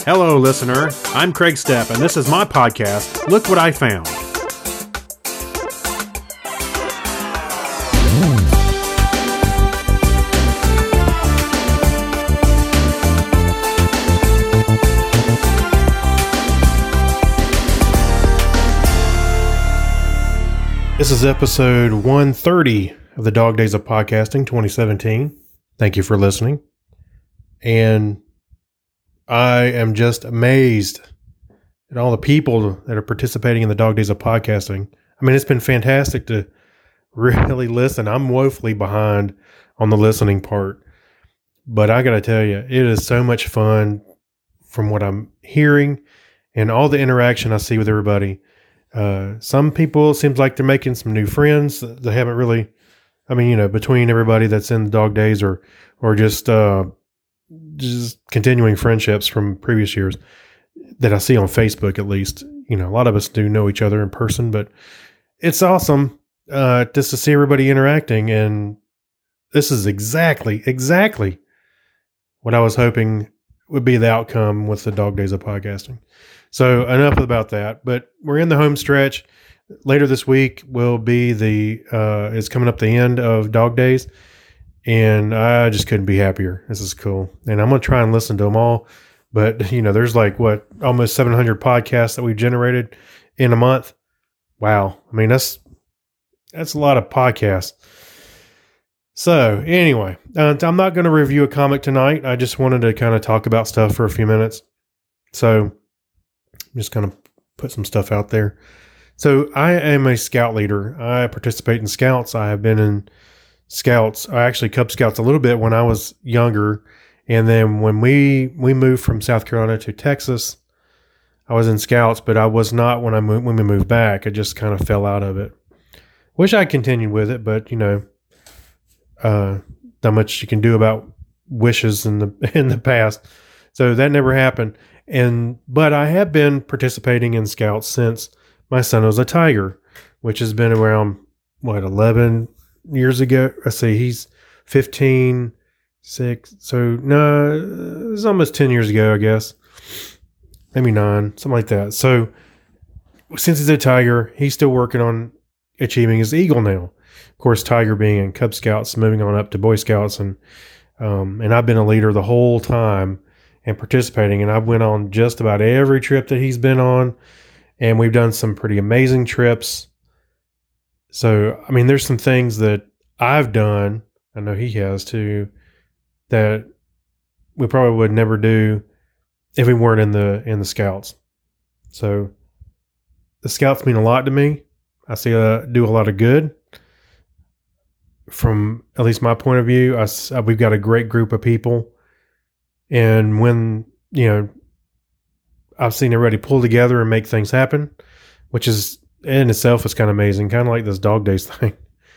Hello, listener. I'm Craig Stepp, and this is my podcast, Look What I Found. This is episode 130 of the Dog Days of Podcasting 2017. Thank you for listening. And I am just amazed at all the people that are participating in the Dog Days of Podcasting. I mean, it's been fantastic to really listen. I'm woefully behind on the listening part. But I got to tell you, it is so much fun from what I'm hearing and all the interaction I see with everybody. Some people, it seems like they're making some new friends. They haven't really, between everybody that's in the Dog Days or just continuing friendships from previous years that I see on Facebook, at least. A lot of us do know each other in person, but it's awesome just to see everybody interacting. And this is exactly what I was hoping would be the outcome with the Dog Days of Podcasting. So enough about that, but we're in the home stretch. Later this week will be is coming up the end of Dog Days, and I just couldn't be happier. This is cool. And I'm going to try and listen to them all, but there's almost 700 podcasts that we've generated in a month. Wow. I mean, that's a lot of podcasts. So anyway, I'm not going to review a comic tonight. I just wanted to kind of talk about stuff for a few minutes. So I'm just going to put some stuff out there. So I am a scout leader. I participate in scouts. I have been in scouts, actually Cub Scouts a little bit when I was younger. And then when we moved from South Carolina to Texas, I was in scouts, but I was not when we moved back. I just kind of fell out of it. Wish I continued with it, but not much you can do about wishes in the past. So that never happened. But I have been participating in scouts since my son was a tiger, which has been around 11 years ago. I see he's 15, 6. So no, it's almost 10 years ago, I guess. Maybe 9, something like that. So since he's a tiger, he's still working on achieving his eagle now. Of course, tiger being in Cub Scouts, moving on up to Boy Scouts, and I've been a leader the whole time and participating, and I've went on just about every trip that he's been on, and we've done some pretty amazing trips. So, I mean, there's some things that I've done, I know he has too, that we probably would never do if we weren't in the scouts. So the scouts mean a lot to me. I see do a lot of good. From at least my point of view, we've got a great group of people. And when, I've seen everybody pull together and make things happen, which is in itself is kind of amazing, kind of like this Dog Days thing.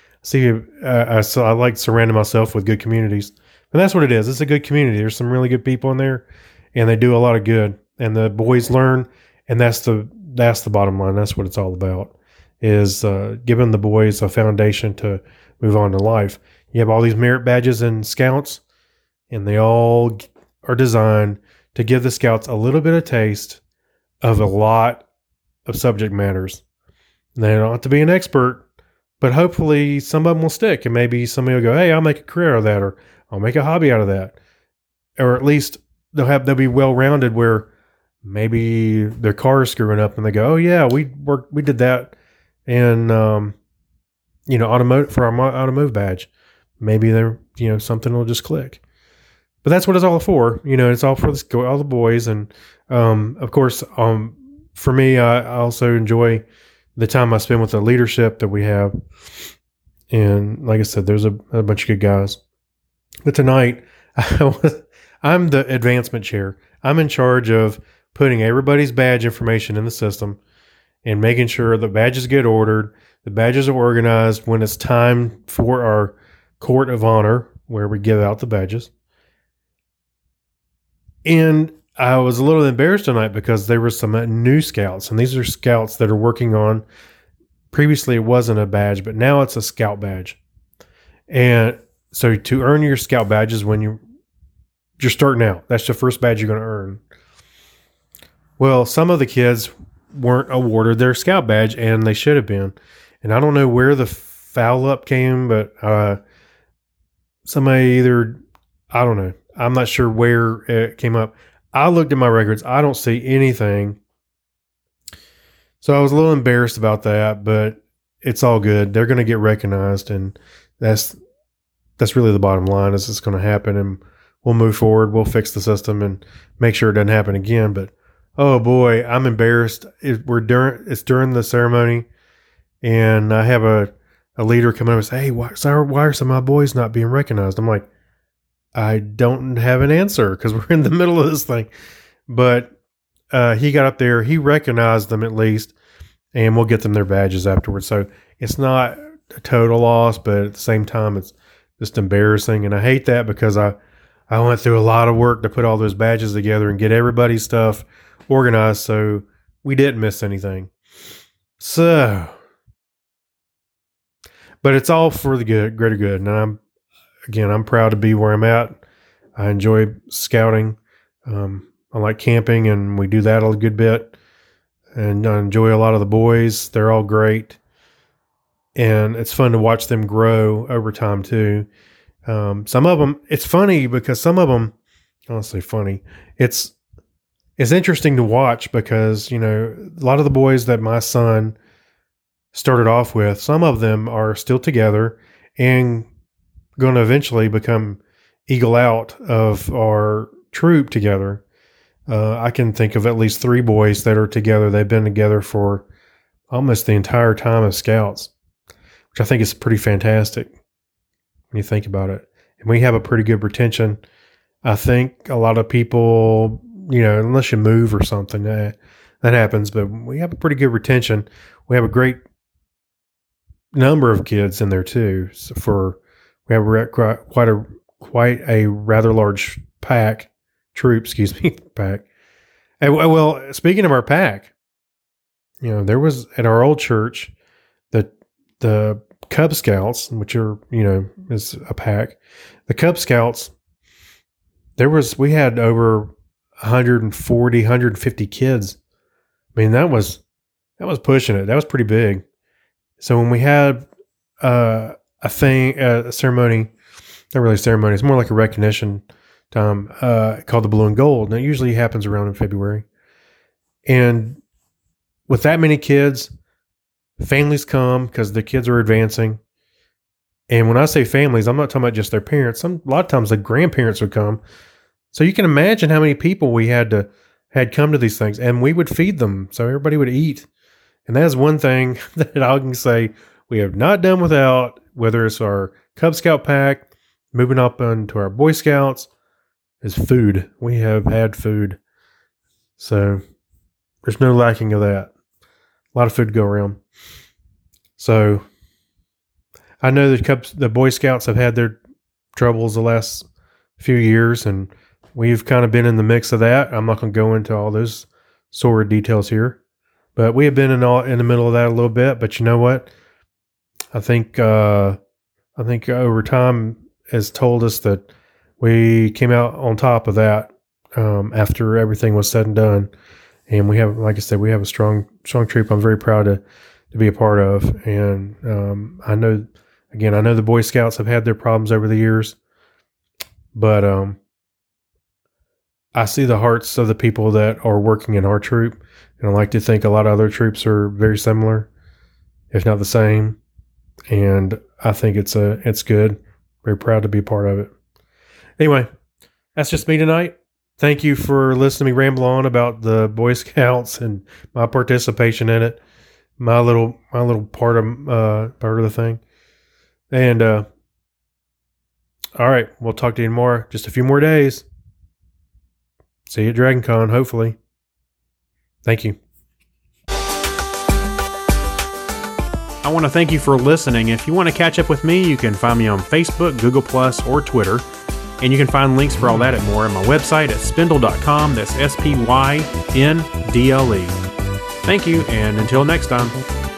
I like surrounding myself with good communities. And that's what it is. It's a good community. There's some really good people in there, and they do a lot of good. And the boys learn, and that's the bottom line. That's what it's all about, is giving the boys a foundation to move on to life. You have all these merit badges in scouts, and they all are designed to give the scouts a little bit of taste of a lot of subject matters. And they don't have to be an expert, but hopefully some of them will stick, and maybe somebody will go, hey, I'll make a career out of that, or I'll make a hobby out of that. Or at least they'll be well-rounded where maybe their car is screwing up and they go, oh yeah, we did that in, automotive for our automotive badge. Maybe something will just click. But that's what it's all for. It's all for all the boys. And, of course, for me, I also enjoy the time I spend with the leadership that we have. And like I said, there's a bunch of good guys. But tonight, I'm the advancement chair. I'm in charge of putting everybody's badge information in the system and making sure the badges get ordered, the badges are organized when it's time for our court of honor, where we give out the badges. And I was a little embarrassed tonight because there were some new scouts, and these are scouts that are working on, previously it wasn't a badge, but now it's a scout badge. And so to earn your scout badges when you're starting out, that's the first badge you're going to earn. Well, some of the kids weren't awarded their scout badge, and they should have been. And I don't know where the foul up came, but somebody either, I don't know. I'm not sure where it came up. I looked at my records. I don't see anything. So I was a little embarrassed about that, but it's all good. They're going to get recognized, and that's really the bottom line. Is it's going to happen, and we'll move forward. We'll fix the system and make sure it doesn't happen again. But oh boy, I'm embarrassed. It's during the ceremony, and I have a leader come over and say, "Hey, why are some of my boys not being recognized?" I'm like, I don't have an answer because we're in the middle of this thing. But he got up there, he recognized them at least, and we'll get them their badges afterwards. So it's not a total loss, but at the same time, it's just embarrassing. And I hate that because I went through a lot of work to put all those badges together and get everybody's stuff organized so we didn't miss anything. So, but it's all for the greater good. And I'm proud to be where I'm at. I enjoy scouting. I like camping, and we do that a good bit. And I enjoy a lot of the boys. They're all great. And it's fun to watch them grow over time, too. Some of them, it's funny because some of them, I don't say funny, it's interesting to watch because, you know, a lot of the boys that my son started off with, some of them are still together and going to eventually become eagle out of our troop together. I can think of at least 3 boys that are together. They've been together for almost the entire time of Scouts, which I think is pretty fantastic when you think about it. And we have a pretty good retention. I think a lot of people, you know, unless you move or something, that happens, but we have a pretty good retention. We have a great number of kids in there too. So we have quite a rather large pack. And, well, speaking of our pack, you know, there was at our old church the Cub Scouts, which are, you know, is a pack. The Cub Scouts, we had over 140, 150 kids. I mean, that was pushing it. That was pretty big. So when we had a ceremony, not really a ceremony, it's more like a recognition time, called the Blue and Gold. And it usually happens around in February. And with that many kids, families come because the kids are advancing. And when I say families, I'm not talking about just their parents. A lot of times the grandparents would come. So you can imagine how many people we had come to these things, and we would feed them so everybody would eat. And that is one thing that I can say we have not done without, whether it's our Cub Scout pack, moving up into our Boy Scouts, is food. We have had food. So there's no lacking of that. A lot of food to go around. So I know the Boy Scouts have had their troubles the last few years, and we've kind of been in the mix of that. I'm not going to go into all those sordid details here, but we have been in the middle of that a little bit. But you know what? I think over time has told us that we came out on top of that after everything was said and done. And we have, like I said, we have a strong troop. I'm very proud to be a part of. And I know the Boy Scouts have had their problems over the years, but I see the hearts of the people that are working in our troop. And I like to think a lot of other troops are very similar, if not the same. And I think it's good. Very proud to be a part of it. Anyway, that's just me tonight. Thank you for listening to me ramble on about the Boy Scouts and my participation in it. My little part of the thing. And all right, we'll talk to you tomorrow. Just a few more days. See you at DragonCon, hopefully. Thank you. I want to thank you for listening. If you want to catch up with me, you can find me on Facebook, Google+, or Twitter. And you can find links for all that and more on my website at spindle.com. That's SPYNDLE. Thank you, and until next time.